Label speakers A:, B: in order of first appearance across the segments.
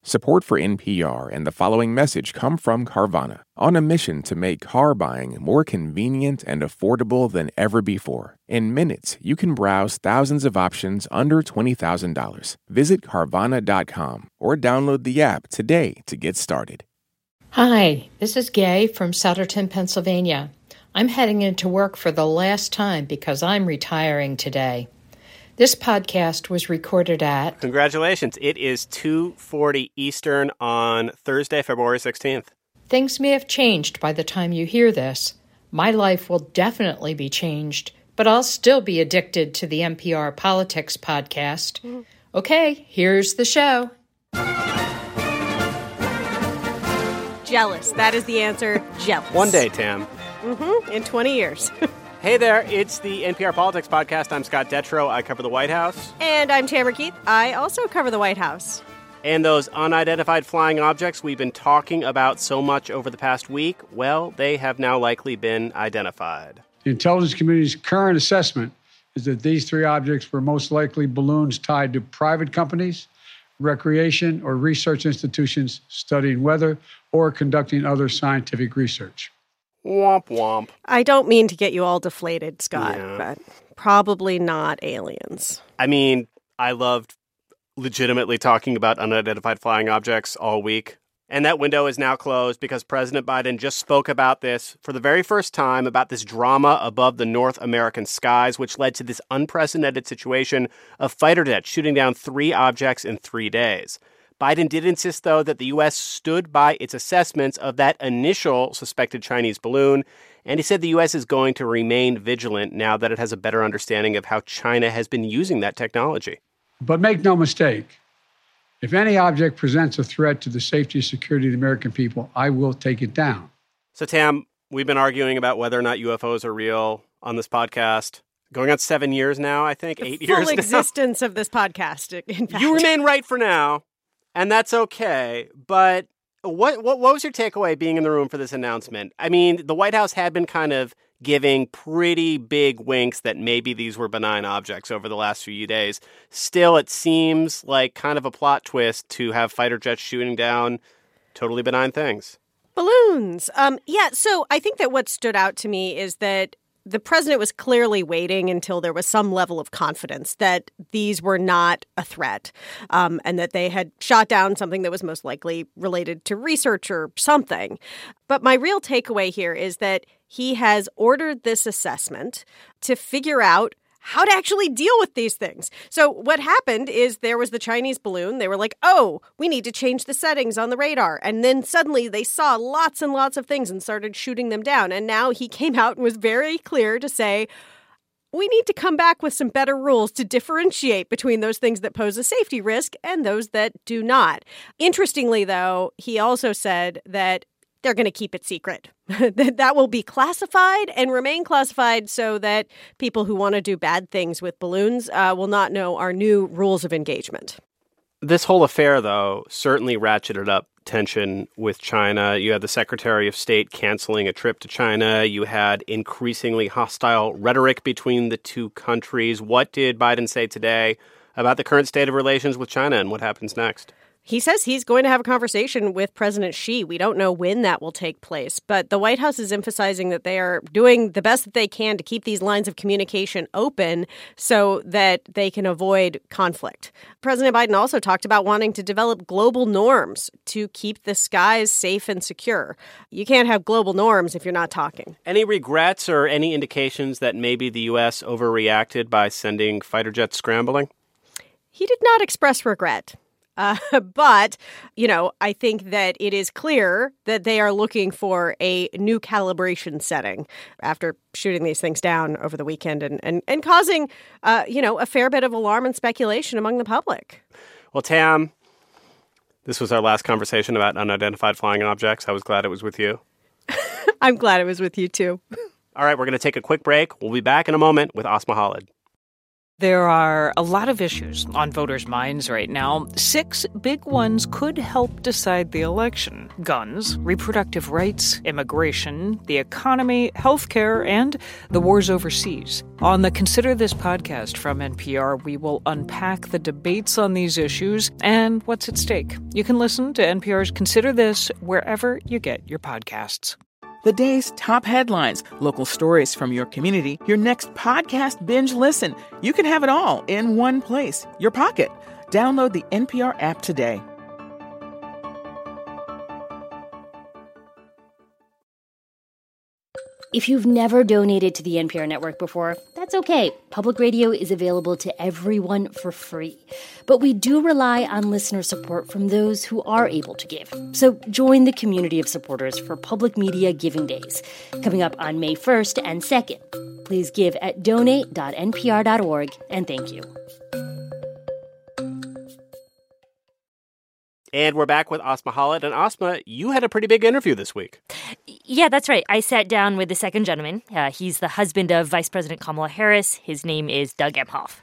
A: Support for NPR and the following message come from Carvana, on a mission to make car buying more convenient and affordable than ever before. In minutes, you can browse thousands of options under $20,000. Visit Carvana.com or download the app today to get started.
B: Hi, this is Gay from Souderton, Pennsylvania. I'm heading into work for the last time because I'm retiring today. This podcast was recorded at...
C: Congratulations. It is 2:40 Eastern on Thursday, February 16th.
B: Things may have changed by the time you hear this. My life will definitely be changed, but I'll still be addicted to the NPR Politics podcast. Okay, here's the show.
D: Jealous. That is the answer. Jealous.
C: One day, Tam.
D: In 20 years.
C: Hey there, it's the NPR Politics Podcast. I'm Scott Detrow. I cover the White House.
D: And I'm Tamara Keith. I also cover the White House.
C: And those unidentified flying objects we've been talking about so much over the past week, well, they have now likely been identified.
E: The intelligence community's current assessment is that these three objects were most likely balloons tied to private companies, recreation or research institutions studying weather or conducting other scientific research.
C: Womp womp.
D: I don't mean to get you all deflated, Scott,
C: Yeah.
D: but probably not aliens.
C: I mean, I loved legitimately talking about unidentified flying objects all week. And that window is now closed because President Biden just spoke about this for the very first time, about this drama above the North American skies, which led to this unprecedented situation of fighter jets shooting down 3 objects in 3 days. Biden did insist, though, that the U.S. stood by its assessments of that initial suspected Chinese balloon, and he said the U.S. is going to remain vigilant now that it has a better understanding of how China has been using that technology.
E: But make no mistake, if any object presents a threat to the safety and security of the American people, I will take it down.
C: So, Tam, we've been arguing about whether or not UFOs are real on this podcast. Going on 7 years now, I think, 8 years now.
D: Full existence of this podcast, in fact.
C: You remain right for now. And that's okay, but what was your takeaway being in the room for this announcement? I mean, the White House had been kind of giving pretty big winks that maybe these were benign objects over the last few days. Still, it seems like kind of a plot twist to have fighter jets shooting down totally benign things.
D: Balloons. So I think that what stood out to me is that the president was clearly waiting until there was some level of confidence that these were not a threat, and that they had shot down something that was most likely related to research or something. But my real takeaway here is that he has ordered this assessment to figure out how to actually deal with these things. So what happened is there was the Chinese balloon. They were like, oh, we need to change the settings on the radar. And then suddenly they saw lots and lots of things and started shooting them down. And now he came out and was very clear to say, we need to come back with some better rules to differentiate between those things that pose a safety risk and those that do not. Interestingly, though, he also said that they're going to keep it secret. That will be classified and remain classified so that people who want to do bad things with balloons will not know our new rules of engagement.
C: This whole affair, though, certainly ratcheted up tension with China. You had the Secretary of State canceling a trip to China. You had increasingly hostile rhetoric between the two countries. What did Biden say today about the current state of relations with China and what happens next?
D: He says he's going to have a conversation with President Xi. We don't know when that will take place, but the White House is emphasizing that they are doing the best that they can to keep these lines of communication open so that they can avoid conflict. President Biden also talked about wanting to develop global norms to keep the skies safe and secure. You can't have global norms if you're not talking.
C: Any regrets or any indications that maybe the U.S. overreacted by sending fighter jets scrambling?
D: He did not express regret. But, I think that it is clear that they are looking for a new calibration setting after shooting these things down over the weekend and causing, a fair bit of alarm and speculation among the public.
C: Well, Tam, this was our last conversation about unidentified flying objects. I was glad it was with you.
D: I'm glad it was with you, too.
C: All right, we're going to take a quick break. We'll be back in a moment with Asma Khalid.
F: There are a lot of issues on voters' minds right now. 6 big ones could help decide the election: guns, reproductive rights, immigration, the economy, healthcare, and the wars overseas. On the Consider This podcast from NPR, we will unpack the debates on these issues and what's at stake. You can listen to NPR's Consider This wherever you get your podcasts.
G: The day's top headlines, local stories from your community, your next podcast binge listen. You can have it all in one place, your pocket. Download the NPR app today.
H: If you've never donated to the NPR network before, that's okay. Public radio is available to everyone for free. But we do rely on listener support from those who are able to give. So join the community of supporters for Public Media Giving Days, coming up on May 1st and 2nd. Please give at donate.npr.org, and thank you.
C: And we're back with Asma Khalid. And Asma, you had a pretty big interview this week.
I: Yeah, that's right. I sat down with the second gentleman. He's the husband of Vice President Kamala Harris. His name is Doug Emhoff.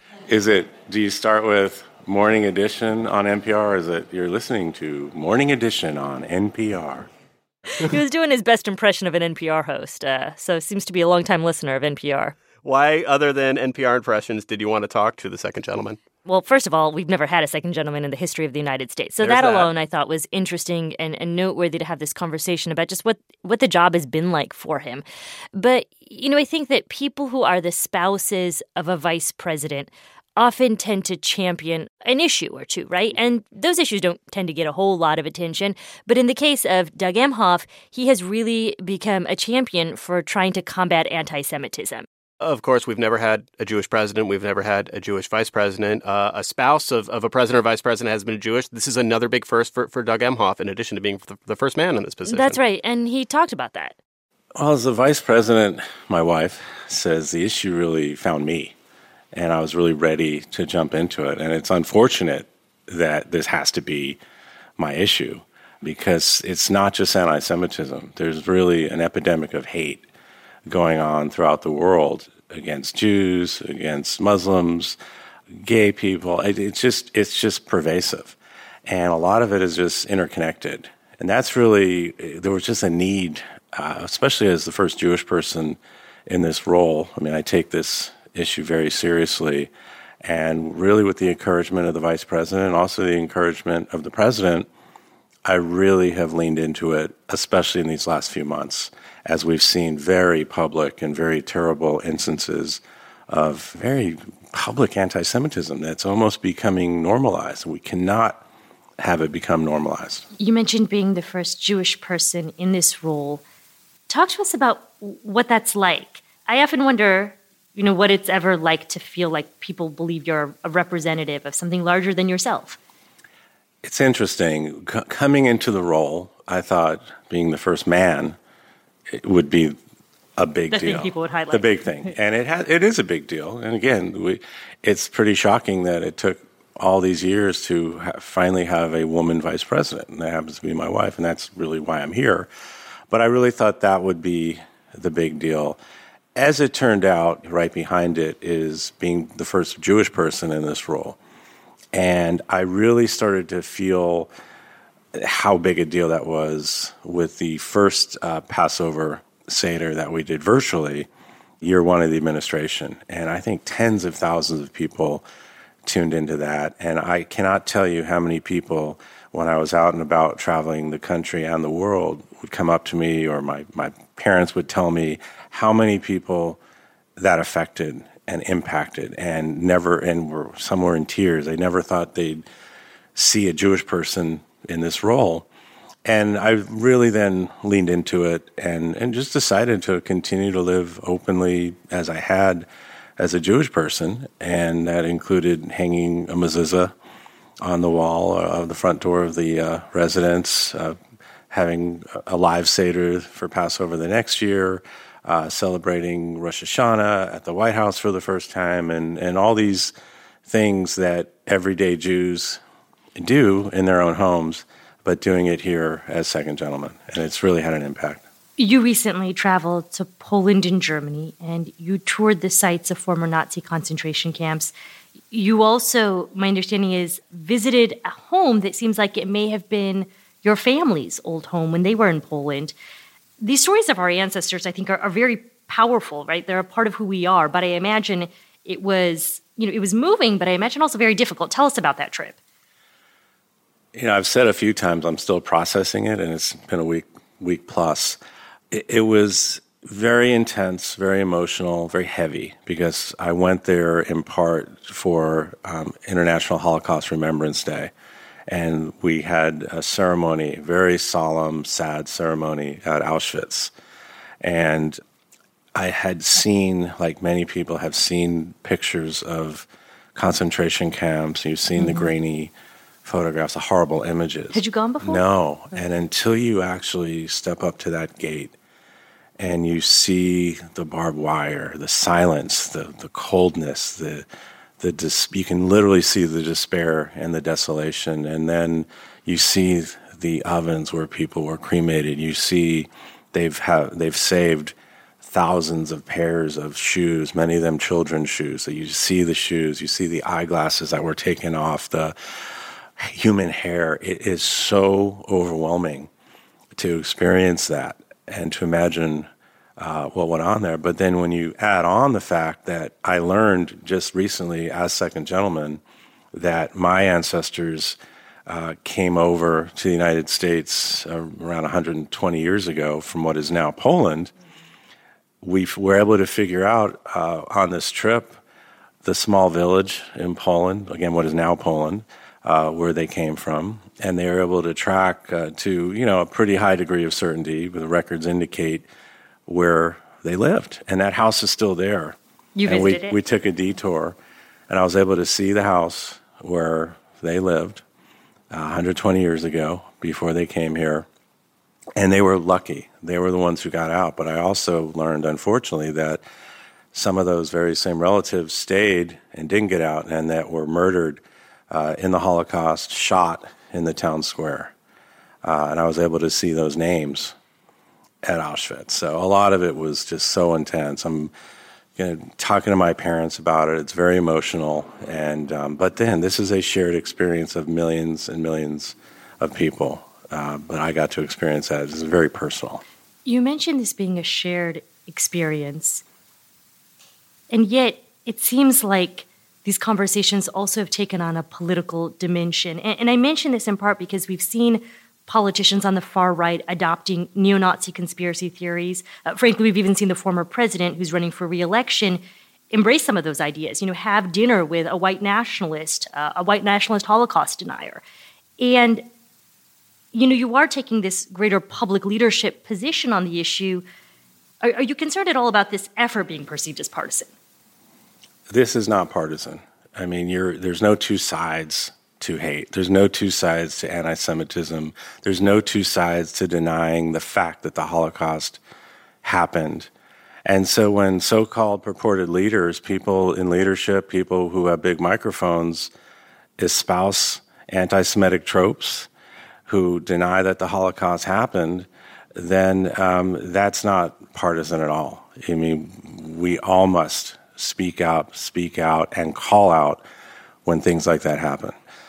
J: Do you start with Morning Edition on NPR, or is it you're listening to Morning Edition on NPR?
I: He was doing his best impression of an NPR host, so seems to be a longtime listener of NPR.
C: Why, other than NPR impressions, did you want to talk to the second gentleman?
I: Well, first of all, we've never had a second gentleman in the history of the United States. So that alone I thought was interesting and noteworthy to have this conversation about just what the job has been like for him. But, I think that people who are the spouses of a vice president often tend to champion an issue or two, right? And those issues don't tend to get a whole lot of attention. But in the case of Doug Emhoff, he has really become a champion for trying to combat anti-Semitism.
C: Of course, we've never had a Jewish president. We've never had a Jewish vice president. A spouse of a president or vice president has been Jewish. This is another big first for Doug Emhoff, in addition to being the first man in this position.
I: That's right. And he talked about that.
J: Well, as the vice president, my wife says the issue really found me, and I was really ready to jump into it. And it's unfortunate that this has to be my issue, because it's not just anti-Semitism. There's really an epidemic of hate going on throughout the world against Jews, against Muslims, gay people. It's just pervasive. And a lot of it is just interconnected. And that's really, there was just a need, especially as the first Jewish person in this role. I mean, I take this issue very seriously. And really with the encouragement of the vice president and also the encouragement of the president, I really have leaned into it, especially in these last few months, as we've seen very public and very terrible instances of very public anti-Semitism that's almost becoming normalized. We cannot have it become normalized.
I: You mentioned being the first Jewish person in this role. Talk to us about what that's like. I often wonder, what it's ever like to feel like people believe you're a representative of something larger than yourself.
J: It's interesting. Coming into the role, I thought being the first man it would be a big deal.
I: The thing people would highlight.
J: The big thing. And it is a big deal. And again, it's pretty shocking that it took all these years to finally have a woman vice president. And that happens to be my wife, and that's really why I'm here. But I really thought that would be the big deal. As it turned out, right behind it is being the first Jewish person in this role. And I really started to feel how big a deal that was with the first Passover Seder that we did virtually, year one of the administration. And I think tens of thousands of people tuned into that. And I cannot tell you how many people, when I was out and about traveling the country and the world, would come up to me, or my parents would tell me how many people that affected and impacted, and were somewhere in tears. They never thought they'd see a Jewish person in this role. And I really then leaned into it and just decided to continue to live openly as I had as a Jewish person. And that included hanging a mezuzah on the wall of the front door of the residence, having a live Seder for Passover the next year, celebrating Rosh Hashanah at the White House for the first time, and all these things that everyday Jews do in their own homes, but doing it here as second gentleman. And it's really had an impact.
I: You recently traveled to Poland and Germany, and you toured the sites of former Nazi concentration camps. You also, my understanding is, visited a home that seems like it may have been your family's old home when they were in Poland. These stories of our ancestors, I think, are very powerful, right? They're a part of who we are, but I imagine it was moving, but I imagine also very difficult. Tell us about that trip.
J: I've said a few times I'm still processing it, and it's been a week plus. It was very intense, very emotional, very heavy, because I went there in part for International Holocaust Remembrance Day. And we had a ceremony, very solemn, sad ceremony at Auschwitz. And I had seen, like many people have seen, pictures of concentration camps. You've seen the grainy photographs, the horrible images.
I: Had you gone before?
J: No. And until you actually step up to that gate and you see the barbed wire, the silence, the coldness, you can literally see the despair and the desolation. And then you see the ovens where people were cremated. You see they've saved thousands of pairs of shoes, many of them children's shoes. So you see the shoes, you see the eyeglasses that were taken off, the human hair. It is so overwhelming to experience that and to imagine what went on there. But then when you add on the fact that I learned just recently as second gentleman that my ancestors came over to the United States around 120 years ago from what is now Poland, we were able to figure out on this trip the small village in Poland, again, what is now Poland, where they came from. And they were able to track to, a pretty high degree of certainty, but the records indicate where they lived. And that house is still there.
I: You
J: and
I: visited it?
J: We took a detour, and I was able to see the house where they lived 120 years ago before they came here. And they were lucky. They were the ones who got out. But I also learned, unfortunately, that some of those very same relatives stayed and didn't get out and that were murdered in the Holocaust, shot in the town square. And I was able to see those names at Auschwitz. So a lot of it was just so intense. I'm talking to my parents about it. It's very emotional. And but then this is a shared experience of millions and millions of people. But I got to experience that. It's very personal.
I: You mentioned this being a shared experience. And yet it seems like these conversations also have taken on a political dimension. And I mention this in part because we've seen politicians on the far right adopting neo-Nazi conspiracy theories. Frankly, we've even seen the former president, who's running for re-election, embrace some of those ideas, have dinner with a white nationalist Holocaust denier. And, you are taking this greater public leadership position on the issue. Are you concerned at all about this effort being perceived as partisan?
J: This is not partisan. I mean, there's no two sides to hate. There's no two sides to anti-Semitism. There's no two sides to denying the fact that the Holocaust happened. And so when so-called purported leaders, people in leadership, people who have big microphones, espouse anti-Semitic tropes, who deny that the Holocaust happened, then that's not partisan at all. I mean, we all must speak out, and call out when things like that happen.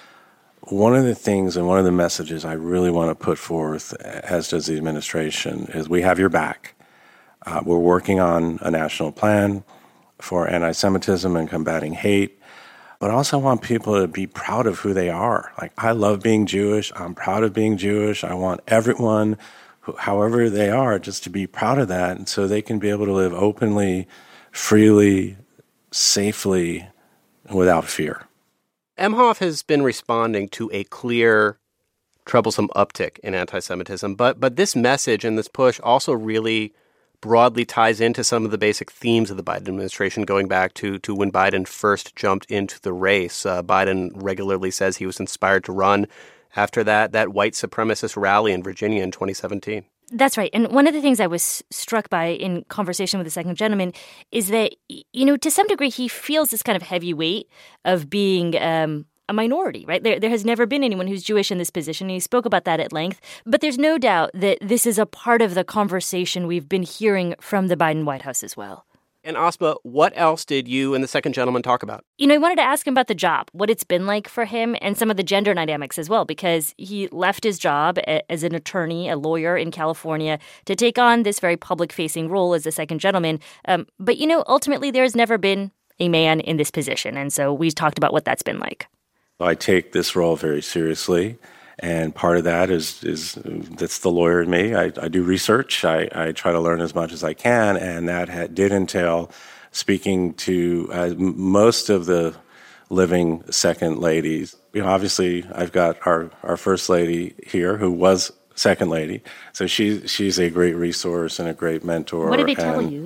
J: One of the things and one of the messages I really want to put forth, as does the administration, is we have your back. We're working on a national plan for anti-Semitism and combating hate, but I also want people to be proud of who they are. Like, I love being Jewish. I'm proud of being Jewish. I want everyone, however they are, just to be proud of that, and so they can be able to live openly, freely, safely, without fear.
C: Emhoff has been responding to a clear, troublesome uptick in anti-Semitism, but this message and this push also really broadly ties into some of the basic themes of the Biden administration, going back to when Biden first jumped into the race. Biden regularly says he was inspired to run after that white supremacist rally in Virginia in 2017.
I: That's right. And one of the things I was struck by in conversation with the second gentleman is that, to some degree, he feels this kind of heavy weight of being a minority, right? There has never been anyone who's Jewish in this position, and he spoke about that at length. But there's no doubt that this is a part of the conversation we've been hearing from the Biden White House as well.
C: And Asma, what else did you and the second gentleman talk about?
I: I wanted to ask him about the job, what it's been like for him, and some of the gender dynamics as well, because he left his job as an attorney, a lawyer in California, to take on this very public-facing role as the second gentleman. But ultimately, there's never been a man in this position. And so we talked about what that's been like.
J: I take this role very seriously. And part of that is that's the lawyer in me. I do research. I try to learn as much as I can. And that did entail speaking to most of the living second ladies. Obviously, I've got our first lady here who was second lady. So she's a great resource and a great mentor.
I: What did he tell you?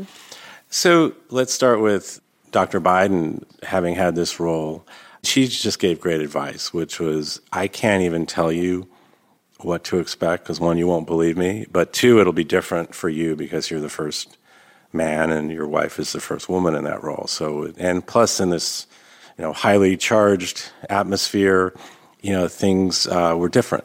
J: So let's start with Dr. Biden having had this role. She just gave great advice, which was, I can't even tell you what to expect because, one, you won't believe me, but two, it'll be different for you because you're the first man and your wife is the first woman in that role. So, and plus in this, highly charged atmosphere, things were different.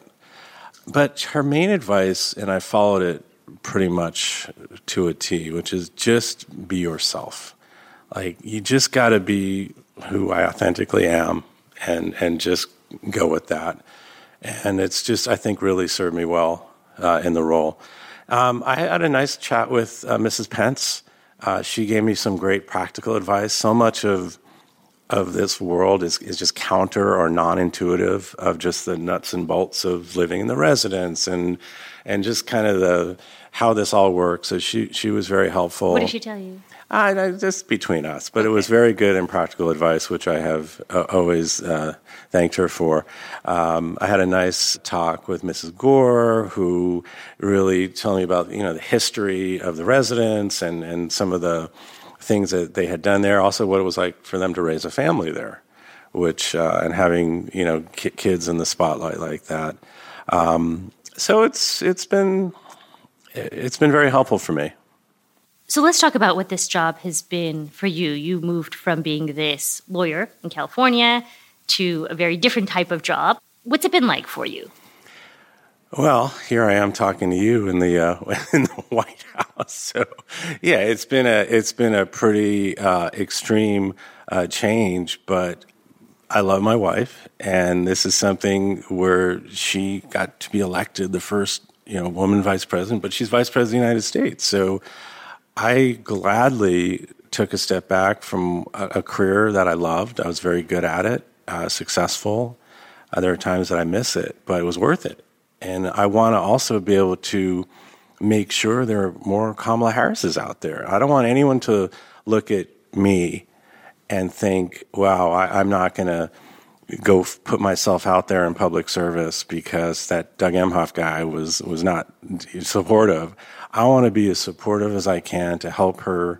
J: But her main advice, and I followed it pretty much to a T, which is just be yourself. Like, you just got to be who I authentically am and just go with that. And it's just, I think, really served me well in the role. I had a nice chat with Mrs. Pence. She gave me some great practical advice. So much of this world is just counter or non-intuitive of just the nuts and bolts of living in the residence and just kind of how this all works. So she was very helpful.
I: What did she tell you?
J: Just between us, but it was very good and practical advice, which I have always thanked her for. I had a nice talk with Mrs. Gore, who really told me about the history of the residence and some of the things that they had done there. Also, what it was like for them to raise a family there, which and having kids in the spotlight like that. So it's been very helpful for me.
I: So let's talk about what this job has been for you. You moved from being this lawyer in California to a very different type of job. What's it been like for you?
J: Well, here I am talking to you in the White House. So, yeah, it's been a pretty extreme change, but I love my wife, and this is something where she got to be elected the first woman vice president, but she's vice president of the United States. So I gladly took a step back from a career that I loved. I was very good at it, successful. There are times that I miss it, but it was worth it. And I want to also be able to make sure there are more Kamala Harrises out there. I don't want anyone to look at me and think, wow, I'm not going to go put myself out there in public service because that Doug Emhoff guy was not supportive. I want to be as supportive as I can to help her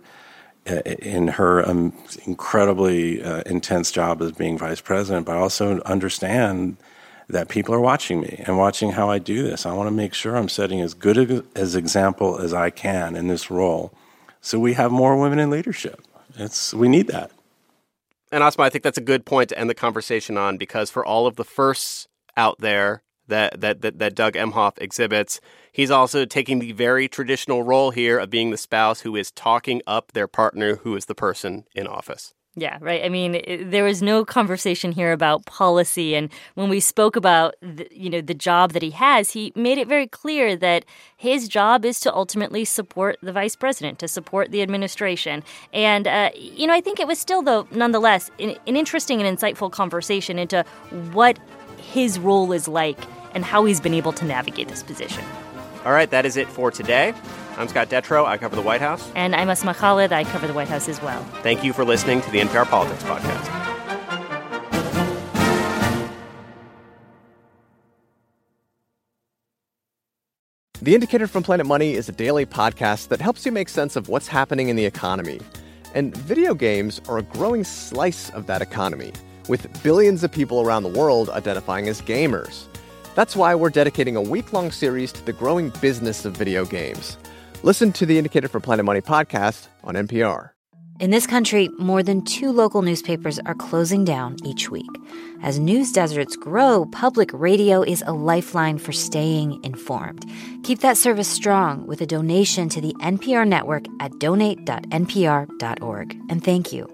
J: in her incredibly intense job as being vice president, but also understand that people are watching me and watching how I do this. I want to make sure I'm setting as good as example as I can in this role so we have more women in leadership. We need that.
C: And Asma, I think that's a good point to end the conversation on, because for all of the firsts out there that Doug Emhoff exhibits, he's also taking the very traditional role here of being the spouse who is talking up their partner who is the person in office.
I: Yeah, right. I mean, there was no conversation here about policy. And when we spoke about, the job that he has, he made it very clear that his job is to ultimately support the vice president, to support the administration. And, I think it was still, though, nonetheless, an interesting and insightful conversation into what his role is like and how he's been able to navigate this position.
C: All right, that is it for today. I'm Scott Detrow. I cover the White House.
I: And I'm Asma Khalid. I cover the White House as well.
C: Thank you for listening to the NPR Politics Podcast.
K: The Indicator from Planet Money is a daily podcast that helps you make sense of what's happening in the economy. And video games are a growing slice of that economy, with billions of people around the world identifying as gamers. That's why we're dedicating a week-long series to the growing business of video games. Listen to the Indicator from Planet Money podcast on NPR.
L: In this country, more than 2 local newspapers are closing down each week. As news deserts grow, public radio is a lifeline for staying informed. Keep that service strong with a donation to the NPR network at donate.npr.org. And thank you.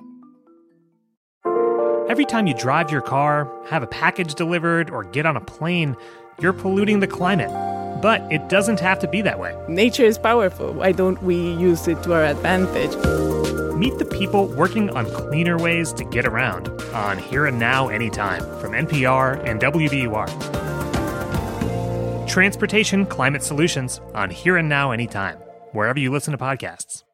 M: Every time you drive your car, have a package delivered, or get on a plane, you're polluting the climate. But it doesn't have to be that way.
N: Nature is powerful. Why don't we use it to our advantage?
M: Meet the people working on cleaner ways to get around on Here and Now Anytime from NPR and WBUR. Transportation Climate Solutions on Here and Now Anytime, wherever you listen to podcasts.